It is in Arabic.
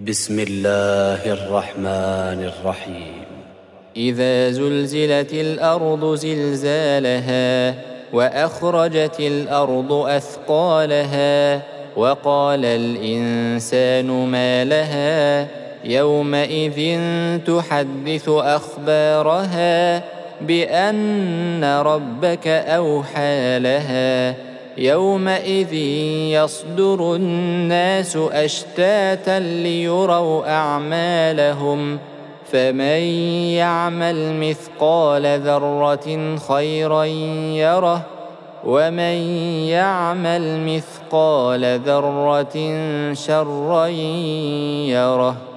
بسم الله الرحمن الرحيم. إذا زلزلت الأرض زلزالها وأخرجت الأرض أثقالها وقال الإنسان ما لها يومئذ تحدث أخبارها بأن ربك أوحى لها يومئذ يصدر الناس أشتاتا ليروا أعمالهم فمن يعمل مثقال ذرة خيرا يره ومن يعمل مثقال ذرة شرا يره.